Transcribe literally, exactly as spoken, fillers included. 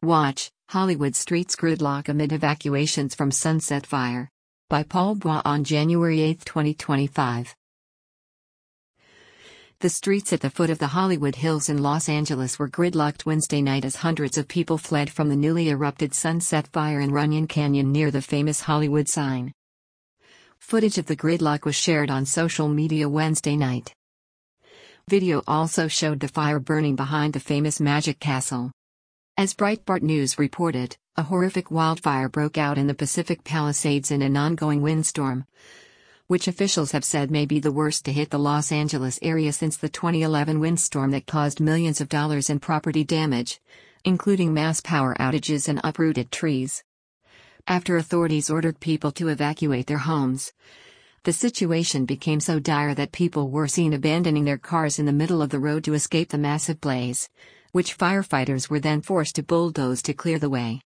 Watch, Hollywood streets gridlock amid evacuations from Sunset Fire. By Paul Bois on January eighth, twenty twenty-five. The streets at the foot of the Hollywood Hills in Los Angeles were gridlocked Wednesday night as hundreds of people fled from the newly erupted Sunset Fire in Runyon Canyon near the famous Hollywood sign. Footage of the gridlock was shared on social media Wednesday night. Video also showed the fire burning behind the famous Magic Castle. As Breitbart News reported, a horrific wildfire broke out in the Pacific Palisades in an ongoing windstorm, which officials have said may be the worst to hit the Los Angeles area since the twenty eleven windstorm that caused millions of dollars in property damage, including mass power outages and uprooted trees. After authorities ordered people to evacuate their homes, the situation became so dire that people were seen abandoning their cars in the middle of the road to escape the massive blaze, which firefighters were then forced to bulldoze to clear the way.